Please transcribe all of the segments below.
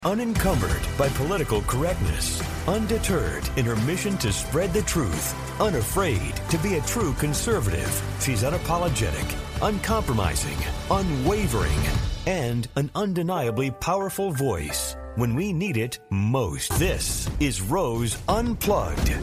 Unencumbered by political correctness, undeterred in her mission to spread the truth, unafraid to be a true conservative, she's unapologetic, uncompromising, unwavering, and an undeniably powerful voice when we need it most. This is Rose Unplugged.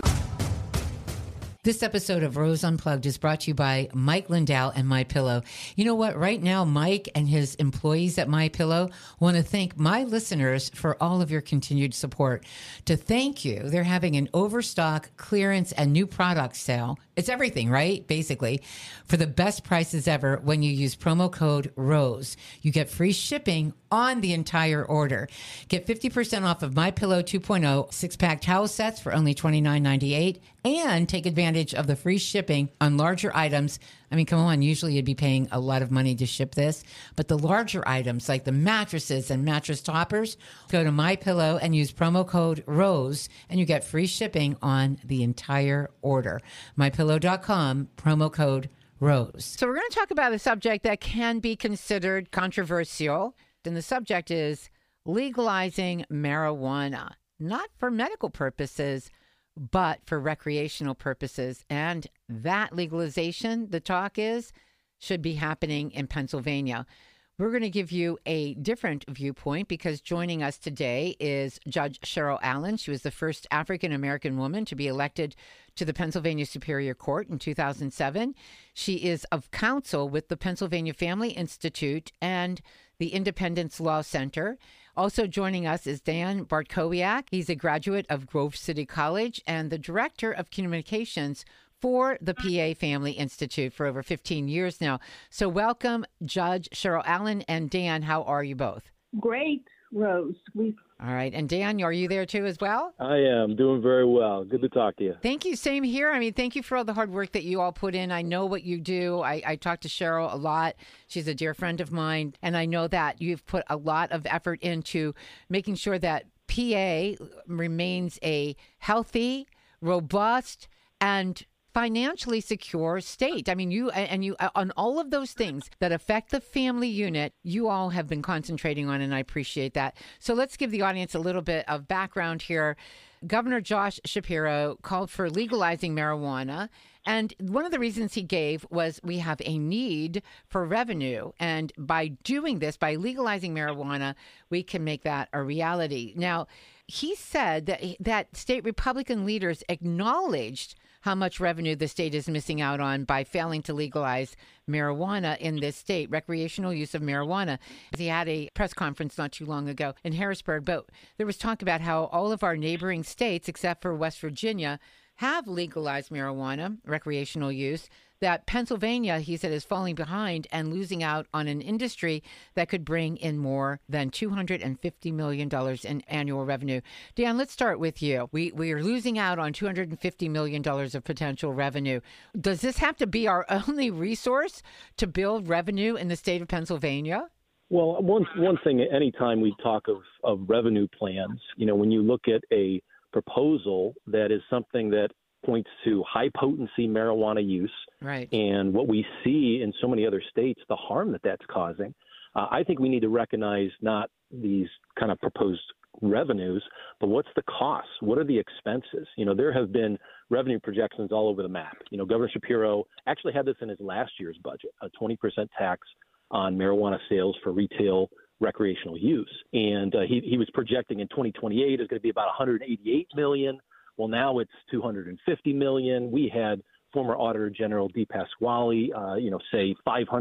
This episode of Rose Unplugged is brought to you by Mike Lindell and MyPillow. You know what? Right now, Mike and his employees at MyPillow want to thank my listeners for all of your continued support. To thank you, they're having an overstock, clearance, and new product sale. It's everything, right? Basically, for the best prices ever when you use promo code ROSE. You get free shipping on the entire order. Get 50% off of MyPillow 2.0 six-pack towel sets for only $29.98 and take advantage of the free shipping on larger items. I mean, come on, usually you'd be paying a lot of money to ship this, but the larger items like the mattresses and mattress toppers, go to MyPillow and use promo code ROSE and you get free shipping on the entire order. MyPillow.com, promo code ROSE. So we're going to talk about a subject that can be considered controversial. And the subject is legalizing marijuana, not for medical purposes, but for recreational purposes. And that legalization, the talk is, should be happening in Pennsylvania. We're going to give you a different viewpoint because joining us today is Judge Cheryl Allen. She was the first African-American woman to be elected to the Pennsylvania Superior Court in 2007. She is of counsel with the Pennsylvania Family Institute and the Independence Law Center. Also joining us is Dan Bartkowiak. He's a graduate of Grove City College and the Director of Communications for the PA Family Institute for over 15 years now. So welcome, Judge Cheryl Allen and Dan. How are you both? Great, Rose. All right. And Dan, are you there too as well? I am doing very well. Good to talk to you. Thank you. Same here. I mean, thank you for all the hard work that you all put in. I know what you do. I talk to Cheryl a lot. She's a dear friend of mine. And I know that you've put a lot of effort into making sure that PA remains a healthy, robust, and financially secure state. I mean, you on all of those things that affect the family unit, you all have been concentrating on, and I appreciate that. So let's give the audience a little bit of background here. Governor Josh Shapiro called for legalizing marijuana, and one of the reasons he gave was we have a need for revenue, and by doing this, by legalizing marijuana, we can make that a reality. Now, he said that state Republican leaders acknowledged how much revenue the state is missing out on by failing to legalize marijuana in this state, recreational use of marijuana. He had a press conference not too long ago in Harrisburg, but there was talk about how all of our neighboring states, except for West Virginia, have legalized marijuana, recreational use, that Pennsylvania, he said, is falling behind and losing out on an industry that could bring in more than $250 million in annual revenue. Dan, let's start with you. We are losing out on $250 million of potential revenue. Does this have to be our only resource to build revenue in the state of Pennsylvania? Well, one thing, anytime we talk of revenue plans, when you look at a proposal that is something that points to high potency marijuana use, right, and what we see in so many other states, the harm that that's causing, I think we need to recognize not these kind of proposed revenues, but what's the cost? What are the expenses? There have been revenue projections all over the map. Governor Shapiro actually had this in his last year's budget, a 20% tax on marijuana sales for retail recreational use. And he was projecting in 2028 is going to be about 188 million. Well, now it's 250 million. We had former Auditor General Dee Pasquale, say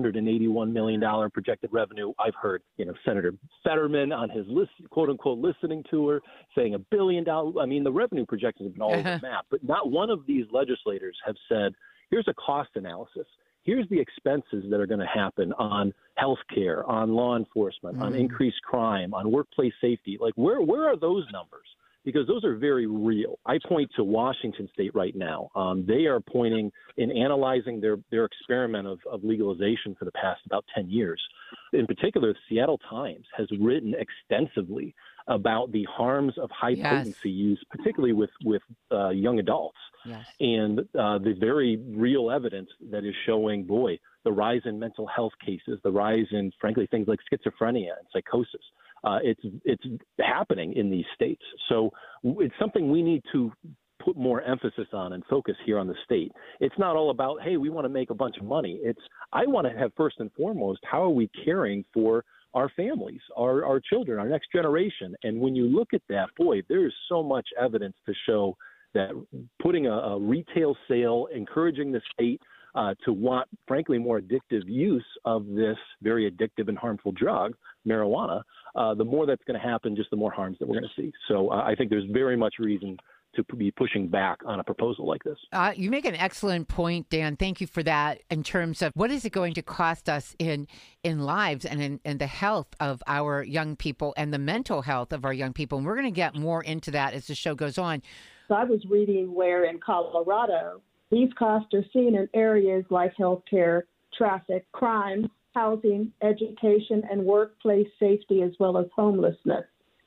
$581 million projected revenue. I've heard, Senator Fetterman on his quote unquote listening tour saying $1 billion. I mean, the revenue projections have been all over the map, but not one of these legislators have said, here's a cost analysis. Here's the expenses that are going to happen on health care, on law enforcement, on increased crime, on workplace safety. Like, where are those numbers? Because those are very real. I point to Washington State right now. They are pointing in analyzing their experiment of legalization for the past about 10 years. In particular, the Seattle Times has written extensively about the harms of high potency use, particularly with young adults. Yes. And the very real evidence that is showing, the rise in mental health cases, the rise in, frankly, things like schizophrenia and psychosis. It's happening in these states. So it's something we need to put more emphasis on and focus here on the state. It's not all about, hey, we want to make a bunch of money. It's, I want to have first and foremost, how are we caring for our families, our children, our next generation? And when you look at that, boy, there's so much evidence to show that putting a retail sale, encouraging the state to want, frankly, more addictive use of this very addictive and harmful drug, marijuana, the more that's going to happen, just the more harms that we're going to see. So I think there's very much reason to be pushing back on a proposal like this. You make an excellent point, Dan. Thank you for that. In terms of what is it going to cost us in lives and in the health of our young people and the mental health of our young people. And we're going to get more into that as the show goes on. So I was reading where in Colorado, these costs are seen in areas like healthcare, traffic, crime, housing, education, and workplace safety, as well as homelessness.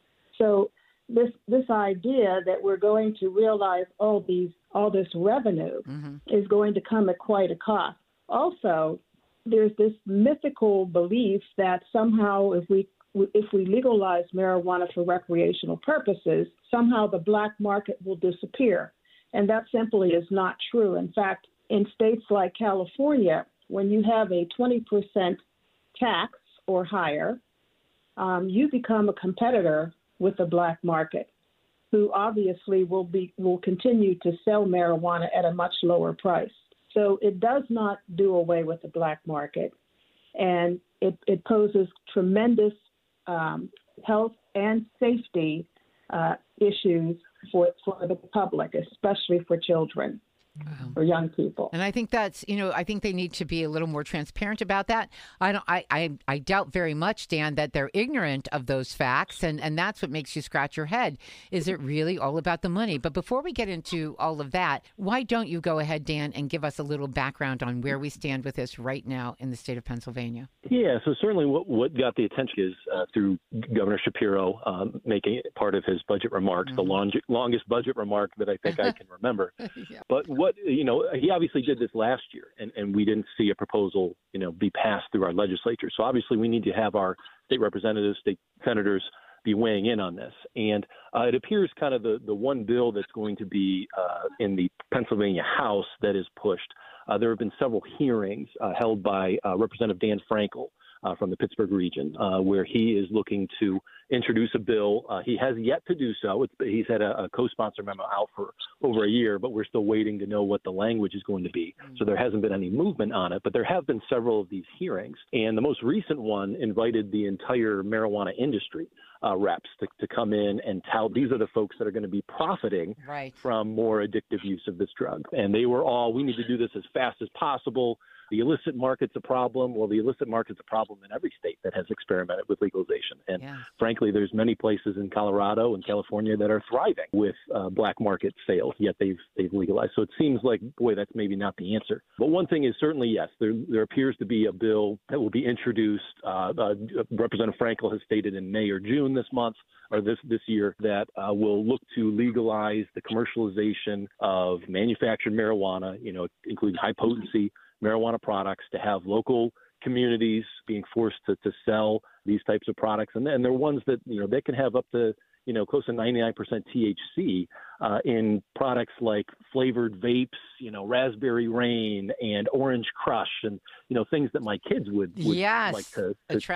So this idea that we're going to realize all this revenue is going to come at quite a cost. Also, there's this mythical belief that somehow if we legalize marijuana for recreational purposes, somehow the black market will disappear. And that simply is not true. In fact, in states like California, when you have a 20% tax or higher, you become a competitor with the black market, who obviously will continue to sell marijuana at a much lower price. So it does not do away with the black market, and it poses tremendous health and safety issues for the public, especially for children. Wow. For young people. And I think that's, I think they need to be a little more transparent about that. I doubt very much, Dan, that they're ignorant of those facts. And that's what makes you scratch your head. Is it really all about the money? But before we get into all of that, why don't you go ahead, Dan, and give us a little background on where we stand with this right now in the state of Pennsylvania? Yeah, so certainly what got the attention is through Governor Shapiro making it part of his budget remarks, the longest budget remark that I think I can remember. Yeah. But he obviously did this last year, and we didn't see a proposal, be passed through our legislature. So obviously we need to have our state representatives, state senators be weighing in on this. And it appears kind of the one bill that's going to be in the Pennsylvania House that is pushed. There have been several hearings held by Representative Dan Frankel from the Pittsburgh region, where he is looking to introduce a bill. He has yet to do so. He's had a co-sponsor memo out for over a year, but we're still waiting to know what the language is going to be. So there hasn't been any movement on it, but there have been several of these hearings. And the most recent one invited the entire marijuana industry reps to come in and tout these are the folks that are going to be profiting from more addictive use of this drug. And they were all, we need to do this as fast as possible. The illicit market's a problem. Well, the illicit market's a problem in every state that has experimented with legalization. And frankly, there's many places in Colorado and California that are thriving with black market sales, yet they've legalized. So it seems like, boy, that's maybe not the answer. But one thing is certainly, yes, there appears to be a bill that will be introduced. Representative Frankel has stated in May or June this month, or this year, that will look to legalize the commercialization of manufactured marijuana, including high potency marijuana products, to have local communities being forced to sell these types of products. And they're ones that, they can have up to, close to 99% THC in products like flavored vapes, Raspberry Rain and Orange Crush, and, things that my kids would like to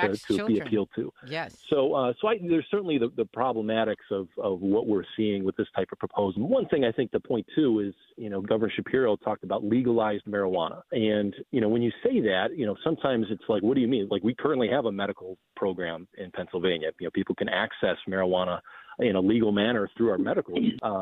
be appealed to. Yes. So there's certainly the problematics of what we're seeing with this type of proposal. One thing I think to point to is, Governor Shapiro talked about legalized marijuana. And, when you say that, sometimes it's like, what do you mean? Like, we currently have a medical program in Pennsylvania. People can access marijuana in a legal manner through our medical.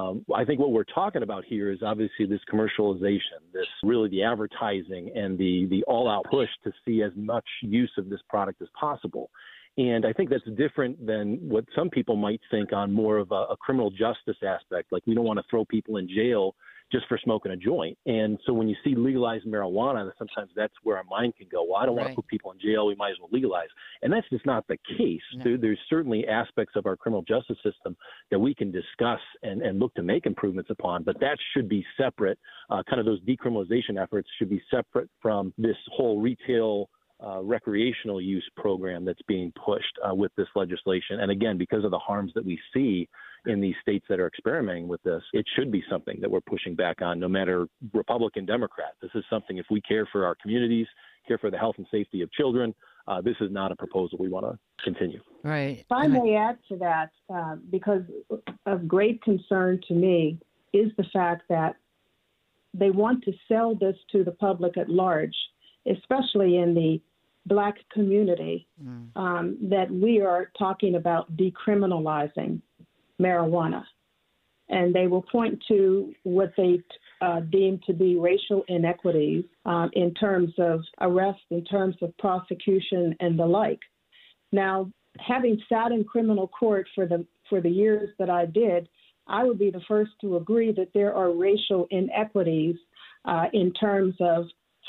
I think what we're talking about here is obviously this commercialization, this really the advertising and the all-out push to see as much use of this product as possible. And I think that's different than what some people might think on more of a criminal justice aspect. Like, we don't want to throw people in jail just for smoking a joint. And so when you see legalized marijuana, sometimes that's where our mind can go, well, I don't want to put people in jail, we might as well legalize. And that's just not the case. No. There's certainly aspects of our criminal justice system that we can discuss and look to make improvements upon, but that should be separate. Kind of those decriminalization efforts should be separate from this whole retail recreational use program that's being pushed with this legislation. And again, because of the harms that we see in these states that are experimenting with this, it should be something that we're pushing back on, no matter Republican, Democrat. This is something, if we care for our communities, care for the health and safety of children, this is not a proposal we want to continue. Right. If I may add to that, because of great concern to me is the fact that they want to sell this to the public at large, especially in the Black community, that we are talking about decriminalizing marijuana. And they will point to what they deem to be racial inequities in terms of arrest, in terms of prosecution, and the like. Now, having sat in criminal court for the years that I did, I would be the first to agree that there are racial inequities in terms of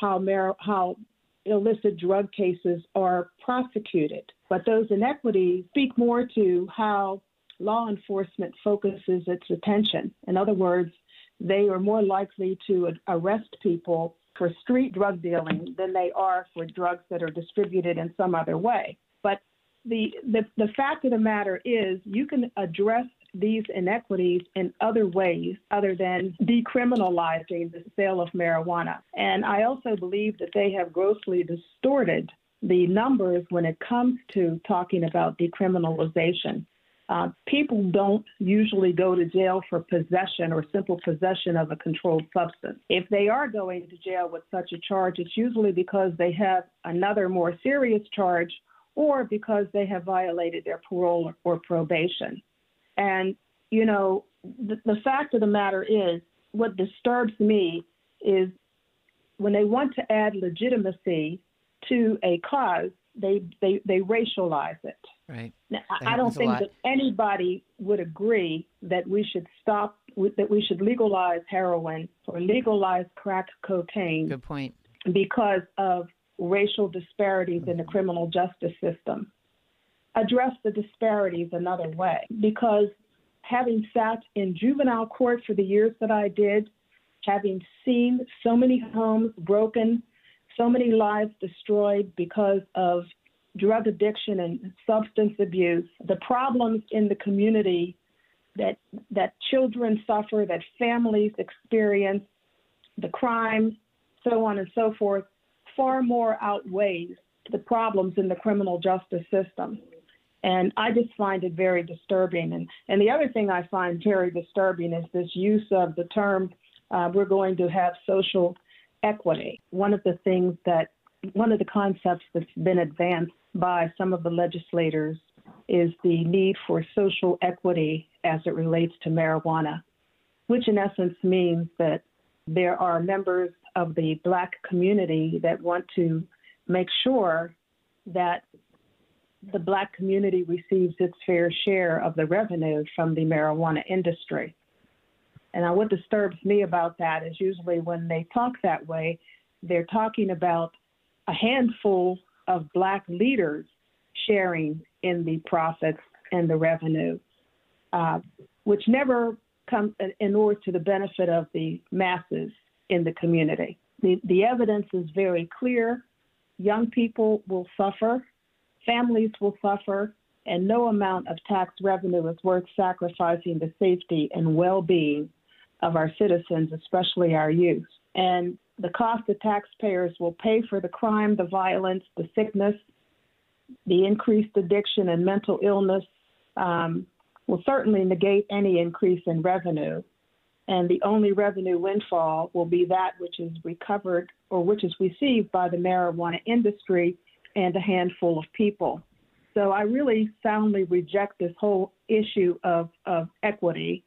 how illicit drug cases are prosecuted. But those inequities speak more to how law enforcement focuses its attention. In other words, they are more likely to arrest people for street drug dealing than they are for drugs that are distributed in some other way. But the fact of the matter is, you can address these inequities in other ways other than decriminalizing the sale of marijuana. And I also believe that they have grossly distorted the numbers when it comes to talking about decriminalization. People don't usually go to jail for possession or simple possession of a controlled substance. If they are going to jail with such a charge, it's usually because they have another more serious charge or because they have violated their parole or probation. And, you know, the fact of the matter is, what disturbs me is when they want to add legitimacy to a cause, they racialize it. Right. Now, I don't think that anybody would agree that we should that we should legalize heroin or legalize crack cocaine. Good point. Because of racial disparities in the criminal justice system. Address the disparities another way, because having sat in juvenile court for the years that I did, having seen so many homes broken, so many lives destroyed because of drug addiction and substance abuse, the problems in the community that children suffer, that families experience, the crime, so on and so forth, far more outweighs the problems in the criminal justice system. And I just find it very disturbing. And the other thing I find very disturbing is this use of the term, we're going to have social equity. One of the concepts that's been advanced by some of the legislators is the need for social equity as it relates to marijuana, which in essence means that there are members of the Black community that want to make sure that the Black community receives its fair share of the revenue from the marijuana industry. And what disturbs me about that is usually when they talk that way, they're talking about a handful of Black leaders sharing in the profits and the revenue, which never comes in order to the benefit of the masses in the community. The evidence is very clear. Young people will suffer, families will suffer, and no amount of tax revenue is worth sacrificing the safety and well-being of our citizens, especially our youth. And the cost the taxpayers will pay for the crime, the violence, the sickness, the increased addiction and mental illness will certainly negate any increase in revenue. And the only revenue windfall will be that which is recovered or which is received by the marijuana industry and a handful of people. So I really soundly reject this whole issue of equity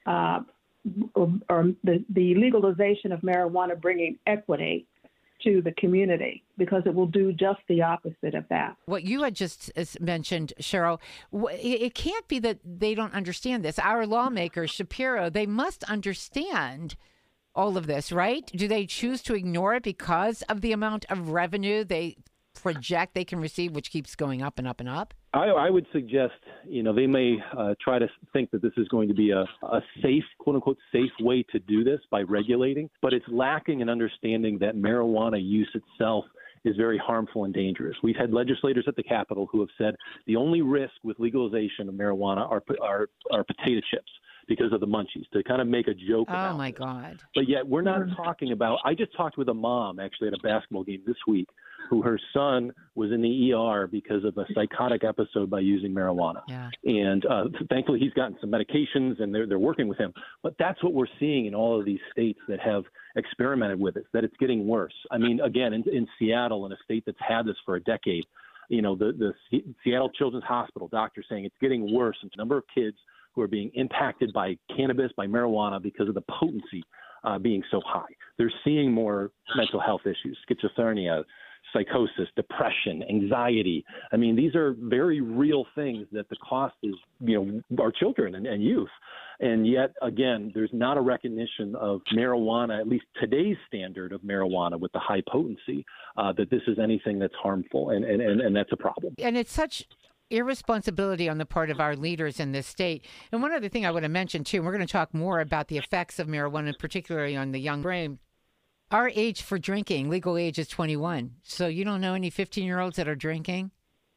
or the legalization of marijuana bringing equity to the community, because it will do just the opposite of that. What you had just mentioned, Cheryl, it can't be that they don't understand this. Our lawmakers, Shapiro, they must understand all of this, right? Do they choose to ignore it because of the amount of revenue they project they can receive, which keeps going up and up and up? I would suggest, they may try to think that this is going to be a safe, quote unquote, safe way to do this by regulating, but it's lacking an understanding that marijuana use itself is very harmful and dangerous. We've had legislators at the Capitol who have said the only risk with legalization of marijuana are potato chips because of the munchies, to kind of make a joke about Oh, my this. God. But yet we're not talking about – I just talked with a mom actually at a basketball game this week who her son was in the ER because of a psychotic episode by using marijuana. Yeah. And thankfully he's gotten some medications and they're working with him. But that's what we're seeing in all of these states that have experimented with it, that it's getting worse. I mean, again, in Seattle, in a state that's had this for a decade, you know, the Seattle Children's Hospital doctor saying it's getting worse in the number of kids who are being impacted by cannabis, by marijuana, because of the potency being so high. They're seeing more mental health issues, schizophrenia, psychosis, depression, anxiety. I mean, these are very real things that the cost is, you know, our children and youth. And yet, again, there's not a recognition of marijuana, at least today's standard of marijuana with the high potency, that this is anything that's harmful. And that's a problem. And it's such irresponsibility on the part of our leaders in this state. And one other thing I want to mention, too, and we're going to talk more about the effects of marijuana, particularly on the young brain. Our age for drinking, legal age, is 21. So you don't know any 15-year-olds that are drinking?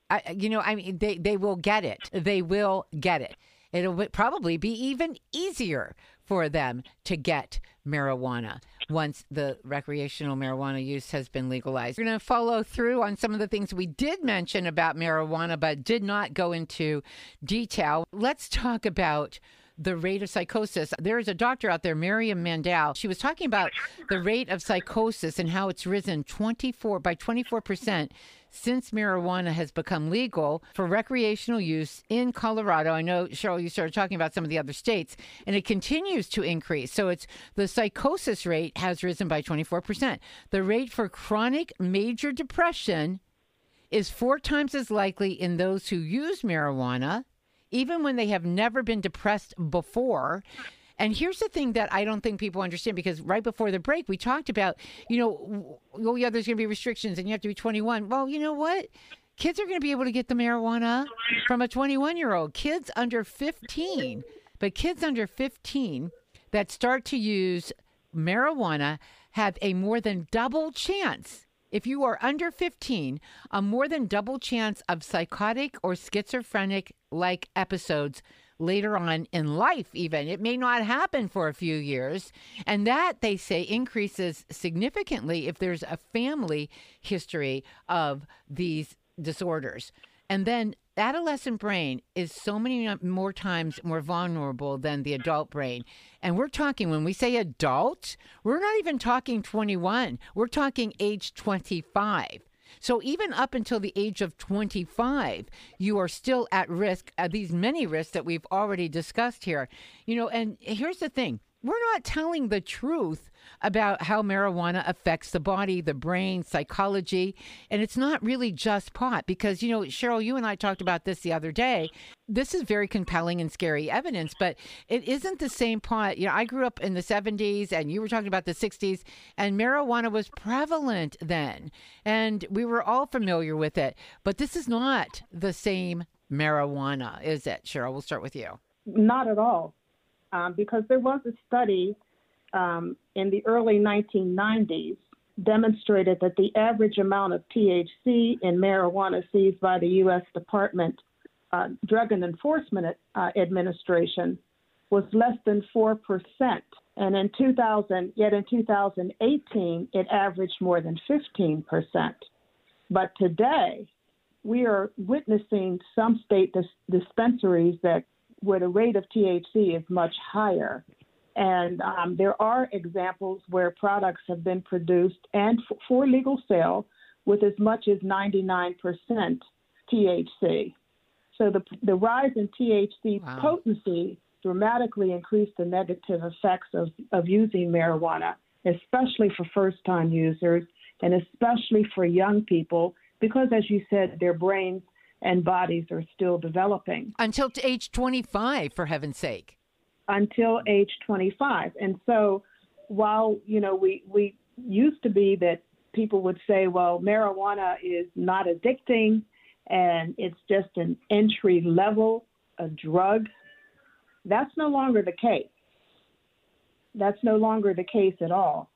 They will get it. They will get it. It'll probably be even easier for them to get marijuana once the recreational marijuana use has been legalized. We're going to follow through on some of the things we did mention about marijuana, but did not go into detail. Let's talk about the rate of psychosis. There is a doctor out there, Miriam Mandel. She was talking about the rate of psychosis and how it's risen by 24% since marijuana has become legal for recreational use in Colorado. I know, Cheryl, you started talking about some of the other states, and it continues to increase. So the psychosis rate has risen by 24%. The rate for chronic major depression is 4 times as likely in those who use marijuana, even when they have never been depressed before. And here's the thing that I don't think people understand, because right before the break, we talked about, oh yeah, there's going to be restrictions and you have to be 21. Well, you know what? Kids are going to be able to get the marijuana from a 21-year-old. Kids under 15 that start to use marijuana have a more than double chance. If you are under 15, a more than double chance of psychotic or schizophrenic-like episodes later on in life even. It may not happen for a few years. And that, they say, increases significantly if there's a family history of these disorders. And then adolescent brain is so many more times more vulnerable than the adult brain. And we're talking, when we say adult, we're not even talking 21. We're talking age 25. So even up until the age of 25, you are still at risk of these many risks that we've already discussed here. And here's the thing. We're not telling the truth about how marijuana affects the body, the brain, psychology. And it's not really just pot because, Cheryl, you and I talked about this the other day. This is very compelling and scary evidence, but it isn't the same pot. I grew up in the 70s and you were talking about the 60s, and marijuana was prevalent then. And we were all familiar with it. But this is not the same marijuana, is it? Cheryl, we'll start with you. Not at all. Because there was a study in the early 1990s demonstrated that the average amount of THC in marijuana seized by the U.S. Department Drug and Enforcement Administration was less than 4%. And in 2018, it averaged more than 15%. But today, we are witnessing some state dispensaries where the rate of THC is much higher. And there are examples where products have been produced and for legal sale with as much as 99% THC. So the rise in THC potency dramatically increased the negative effects of using marijuana, especially for first-time users and especially for young people, because, as you said, their brains and bodies are still developing. Until age 25, for heaven's sake. Until age 25. And so while, we used to be that people would say, well, marijuana is not addicting and it's just an entry level, a drug, that's no longer the case. That's no longer the case at all.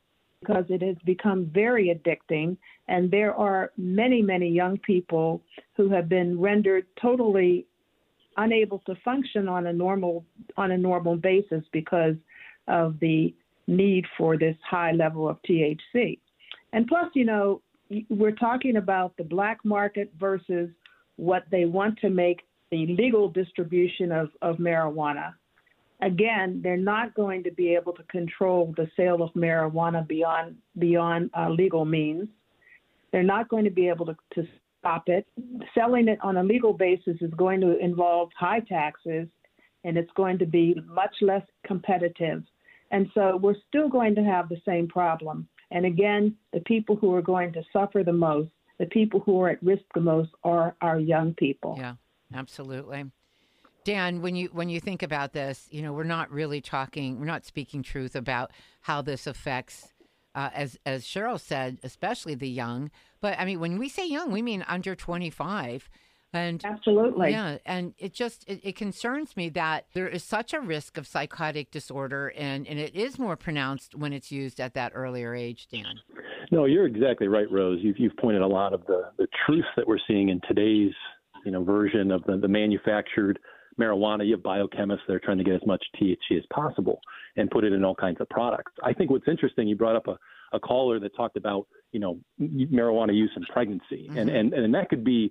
because it has become very addicting. And there are many, many young people who have been rendered totally unable to function on a normal basis because of the need for this high level of THC. And plus, we're talking about the black market versus what they want to make the legal distribution of marijuana. Again, they're not going to be able to control the sale of marijuana beyond legal means. They're not going to be able to stop it. Selling it on a legal basis is going to involve high taxes, and it's going to be much less competitive. And so we're still going to have the same problem. And again, the people who are going to suffer the most, the people who are at risk the most, are our young people. Yeah, absolutely. Dan, when you think about this, we're not speaking truth about how this affects, as Cheryl said, especially the young. But I mean, when we say young, we mean under 25. And absolutely. Yeah. And it concerns me that there is such a risk of psychotic disorder, and it is more pronounced when it's used at that earlier age, Dan. No, you're exactly right, Rose. You've pointed a lot of the truth that we're seeing in today's, version of the manufactured marijuana. You have biochemists that are trying to get as much THC as possible and put it in all kinds of products. I think what's interesting, you brought up a caller that talked about, marijuana use in pregnancy. Mm-hmm. And that could be,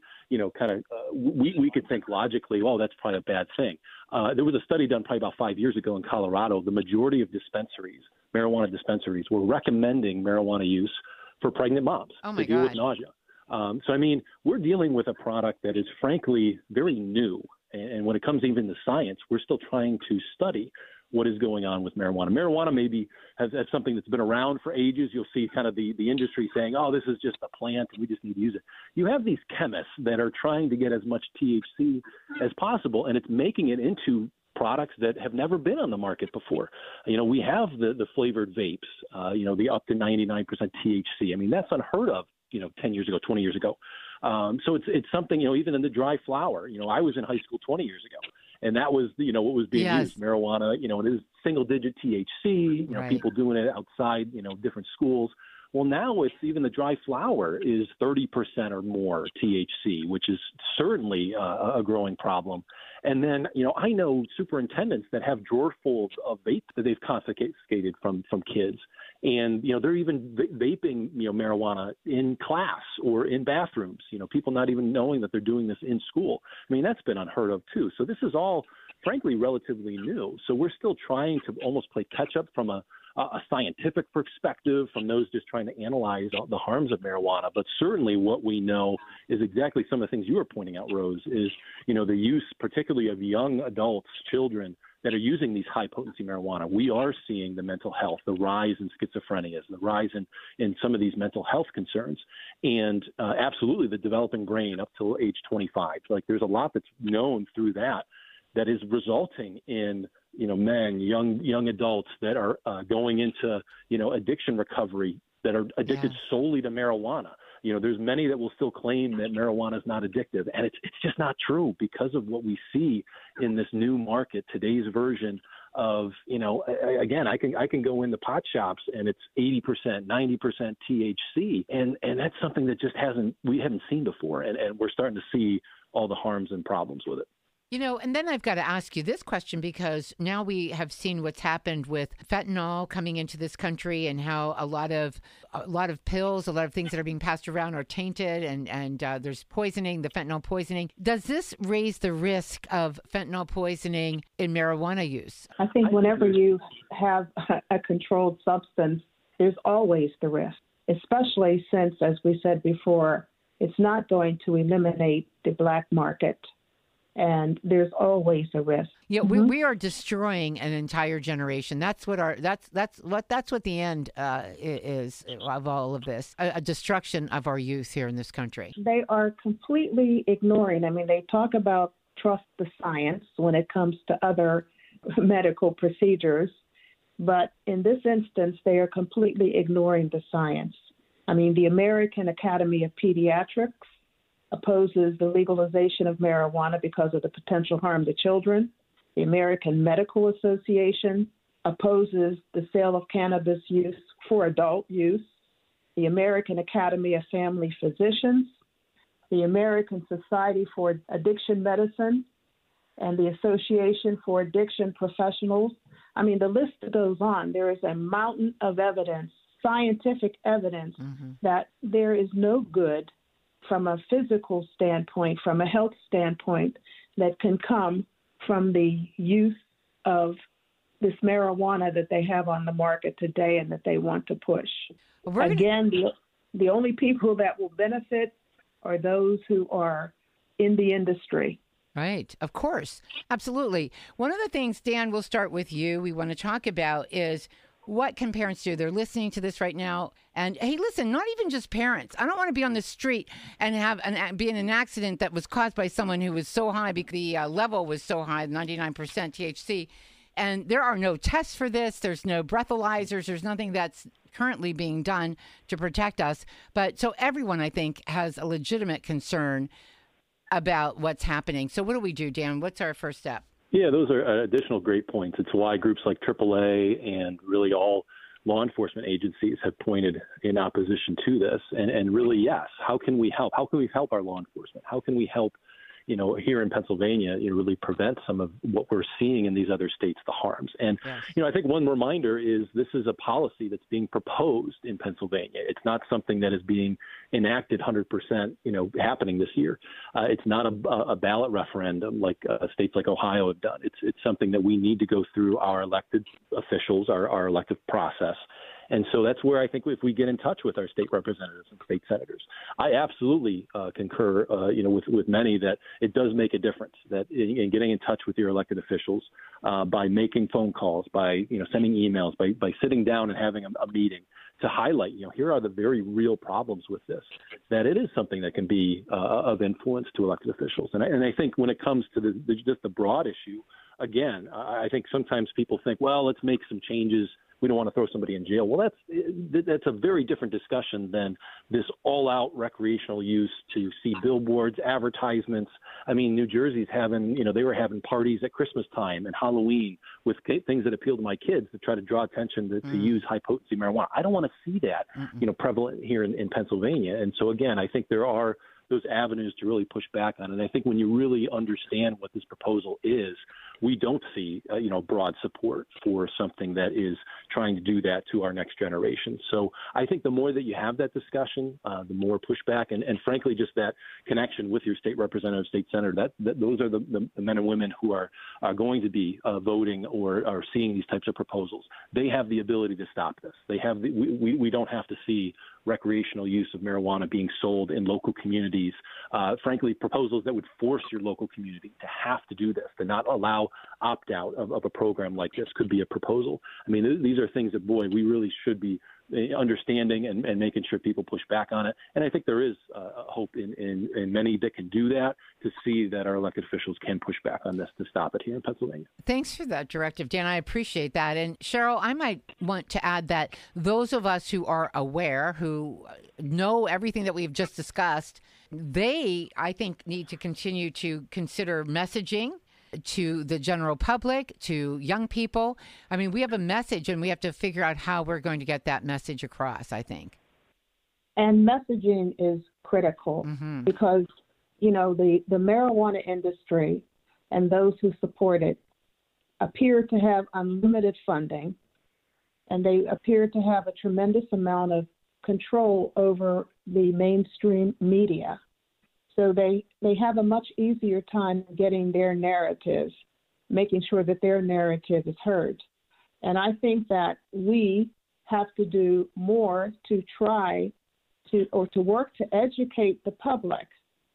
we could think logically, oh, that's probably a bad thing. There was a study done probably about 5 years ago in Colorado. The majority of marijuana dispensaries, were recommending marijuana use for pregnant moms to deal with nausea. So, I mean, we're dealing with a product that is frankly very new. And when it comes even to science, we're still trying to study what is going on with marijuana. Marijuana maybe has something that's been around for ages. You'll see kind of the industry saying, oh, this is just a plant and we just need to use it. You have these chemists that are trying to get as much THC as possible, and it's making it into products that have never been on the market before. We have the flavored vapes, the up to 99% THC. I mean, that's unheard of, 10 years ago, 20 years ago. So it's something, even in the dry flower, I was in high school 20 years ago, and that was, what was being used, marijuana, it is single digit THC, right. People doing it outside, different schools. Well, now it's even the dry flower is 30% or more THC, which is certainly a growing problem. And then, I know superintendents that have drawer fulls of vapes that they've confiscated from kids. And, they're even vaping, marijuana in class or in bathrooms, people not even knowing that they're doing this in school. I mean, that's been unheard of, too. So this is all, frankly, relatively new. So we're still trying to almost play catch up from a scientific perspective, from those just trying to analyze the harms of marijuana. But certainly what we know is exactly some of the things you were pointing out, Rose, is, the use particularly of young adults, children, that are using these high-potency marijuana. We are seeing the mental health, the rise in schizophrenia, the rise in some of these mental health concerns, and absolutely the developing brain up till age 25. Like, there's a lot that's known through that is resulting in men, young adults that are going into addiction recovery, that are addicted solely to marijuana. There's many that will still claim that marijuana is not addictive, and it's just not true because of what we see in this new market, today's version of, again, I can go into pot shops and it's 80%, 90% THC, and that's something that we haven't seen before, and we're starting to see all the harms and problems with it. And then I've got to ask you this question, because now we have seen what's happened with fentanyl coming into this country, and how a lot of pills, a lot of things that are being passed around are tainted, and there's poisoning, the fentanyl poisoning. Does this raise the risk of fentanyl poisoning in marijuana use? I think whenever you have a controlled substance, there's always the risk, especially since, as we said before, it's not going to eliminate the black market. And there's always a risk. Yeah, we are destroying an entire generation. That's what that's what the end is of all of this. A destruction of our youth here in this country. They are completely ignoring. I mean, they talk about trust the science when it comes to other medical procedures, but in this instance, they are completely ignoring the science. I mean, the American Academy of Pediatrics opposes the legalization of marijuana because of the potential harm to children. The American Medical Association opposes the sale of cannabis use for adult use, the American Academy of Family Physicians, the American Society for Addiction Medicine, and the Association for Addiction Professionals. I mean, the list goes on. There is a mountain of evidence, scientific evidence, that there is no good from a physical standpoint, from a health standpoint, that can come from the use of this marijuana that they have on the market today and that they want to push. Again, the only people that will benefit are those who are in the industry. Right. Of course. Absolutely. One of the things, Dan, we'll start with you, we want to talk about is what can parents do? They're listening to this right now. And hey, listen, not even just parents. I don't want to be on the street and be in an accident that was caused by someone who was so high because the level was so high, 99% THC. And there are no tests for this. There's no breathalyzers. There's nothing that's currently being done to protect us. But so everyone, I think, has a legitimate concern about what's happening. So what do we do, Dan? What's our first step? Yeah, those are additional great points. It's why groups like AAA and really all law enforcement agencies have pointed in opposition to this. And really, yes, how can we help? How can we help our law enforcement? How can we help, here in Pennsylvania, really prevent some of what we're seeing in these other states, the harms? And, yes. I think one reminder is this is a policy that's being proposed in Pennsylvania. It's not something that is being enacted 100%, happening this year. It's not a ballot referendum like states like Ohio have done. It's something that we need to go through our elected officials, our elective process. And so that's where I think if we get in touch with our state representatives and state senators, I absolutely concur, with many that it does make a difference that in getting in touch with your elected officials by making phone calls, by, sending emails, by sitting down and having a meeting to highlight, here are the very real problems with this, that it is something that can be of influence to elected officials. And I think when it comes to just the broad issue, again, I think sometimes people think, well, let's make some changes. We don't want to throw somebody in jail. Well, that's a very different discussion than this all-out recreational use to see billboards, advertisements. I mean, New Jersey's having, they were having parties at Christmas time and Halloween with things that appeal to my kids to try to draw attention to use high-potency marijuana. I don't want to see that, prevalent here in Pennsylvania. And so, again, I think there are those avenues to really push back on it. And I think when you really understand what this proposal is, we don't see, broad support for something that is trying to do that to our next generation. So I think the more that you have that discussion, the more pushback, and frankly, just that connection with your state representative, state senator, that those are the men and women who are going to be voting or are seeing these types of proposals. They have the ability to stop this. They have we don't have to see recreational use of marijuana being sold in local communities. Frankly, proposals that would force your local community to have to do this, to not allow opt-out of a program like this could be a proposal. I mean, these are things that, boy, we really should be understanding and making sure people push back on it. And I think there is hope in many that can do that, to see that our elected officials can push back on this to stop it here in Pennsylvania. Thanks for that directive, Dan. I appreciate that. And Cheryl, I might want to add that those of us who are aware, who know everything that we've just discussed, they, I think, need to continue to consider messaging to the general public, to young people. I mean, we have a message and we have to figure out how we're going to get that message across, I think. And messaging is critical because, the marijuana industry and those who support it appear to have unlimited funding, and they appear to have a tremendous amount of control over the mainstream media. So they have a much easier time getting their narrative, making sure that their narrative is heard. And I think that we have to do more to try to work to educate the public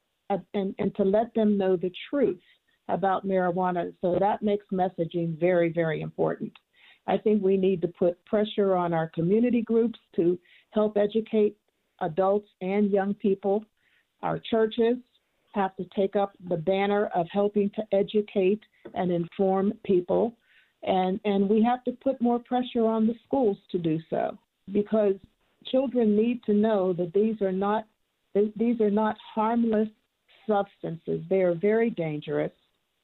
and to let them know the truth about marijuana. So that makes messaging very, very important. I think we need to put pressure on our community groups to help educate adults and young people. Our churches have to take up the banner of helping to educate and inform people. And we have to put more pressure on the schools to do so, because children need to know that these are not harmless substances. They are very dangerous.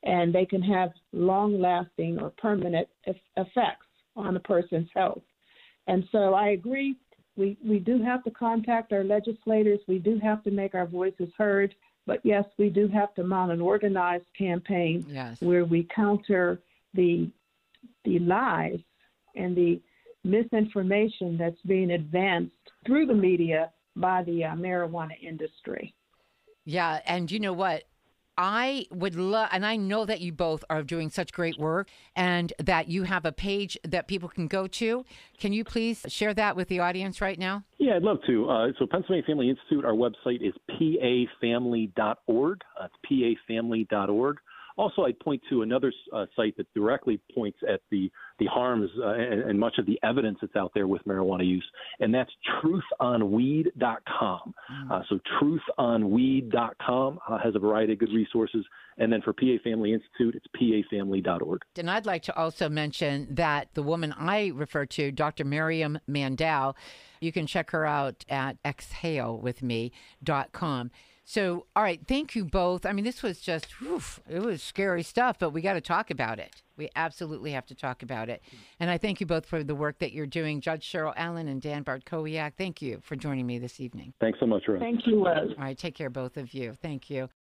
and they can have long-lasting or permanent effects on a person's health. And so I agree, we do have to contact our legislators. We do have to make our voices heard. But, yes, we do have to mount an organized campaign where we counter the lies and the misinformation that's being advanced through the media by the marijuana industry. Yeah, and you know what? I would love, and I know that you both are doing such great work and that you have a page that people can go to. Can you please share that with the audience right now? Yeah, I'd love to. So Pennsylvania Family Institute, our website is pafamily.org. It's pafamily.org. Also, I'd point to another site that directly points at the harms and much of the evidence that's out there with marijuana use, and that's truthonweed.com. So truthonweed.com has a variety of good resources. And then for PA Family Institute, it's pafamily.org. And I'd like to also mention that the woman I refer to, Dr. Miriam Mandel, you can check her out at exhalewithme.com. So, all right, thank you both. I mean, this was just, it was scary stuff, but we got to talk about it. We absolutely have to talk about it. And I thank you both for the work that you're doing. Judge Cheryl Allen and Dan Bartkowiak, thank you for joining me this evening. Thanks so much, Rose. Thank you, Rose. All right, take care, both of you. Thank you.